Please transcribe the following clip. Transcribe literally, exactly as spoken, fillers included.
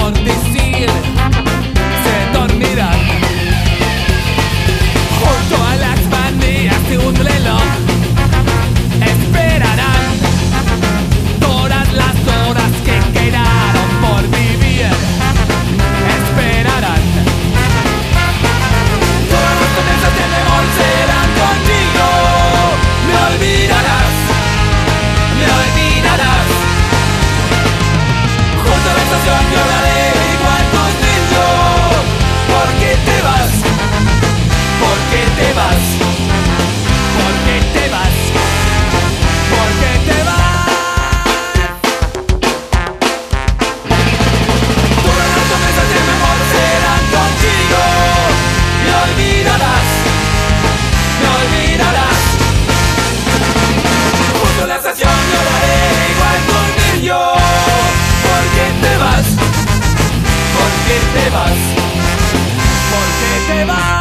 por decir se dormirán junto a las manillas de un reloj. Esperarán todas las horas que quedaron por vivir. Esperarán. Todas las promesas de amor serán contigo. Me olvidarás, me olvidarás. Junto a la estación lloraré igual contigo. ¿Por qué te vas? ¿Por qué te vas? ¿Por qué te vas? ¿Por qué te vas? Todas las promesas de mi amor serán contigo. Me olvidarás, me olvidarás. Junto a la estación lloraré igual contigo. ¿Por qué te vas? ¿Por qué te vas? ¿Por qué te vas?